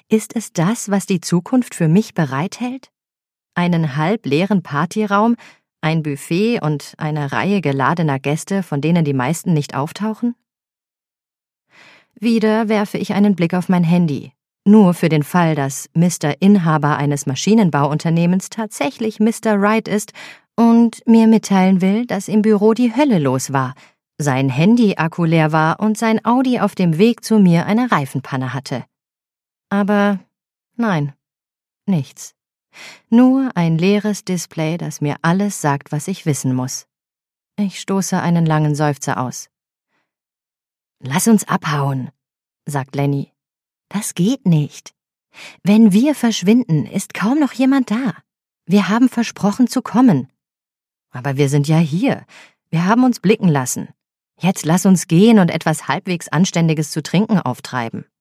Ist es das, was die Zukunft für mich bereithält? Einen halb leeren Partyraum, ein Buffet und eine Reihe geladener Gäste, von denen die meisten nicht auftauchen? Wieder werfe ich einen Blick auf mein Handy. Nur für den Fall, dass Mr. Inhaber eines Maschinenbauunternehmens tatsächlich Mr. Wright ist und mir mitteilen will, dass im Büro die Hölle los war, sein Handy-Akku leer war und sein Audi auf dem Weg zu mir eine Reifenpanne hatte. Aber nein, nichts. Nur ein leeres Display, das mir alles sagt, was ich wissen muss. Ich stoße einen langen Seufzer aus. »Lass uns abhauen«, sagt Lenny. »Das geht nicht. Wenn wir verschwinden, ist kaum noch jemand da. Wir haben versprochen zu kommen. Aber wir sind ja hier. Wir haben uns blicken lassen. Jetzt lass uns gehen und etwas halbwegs Anständiges zu trinken auftreiben.«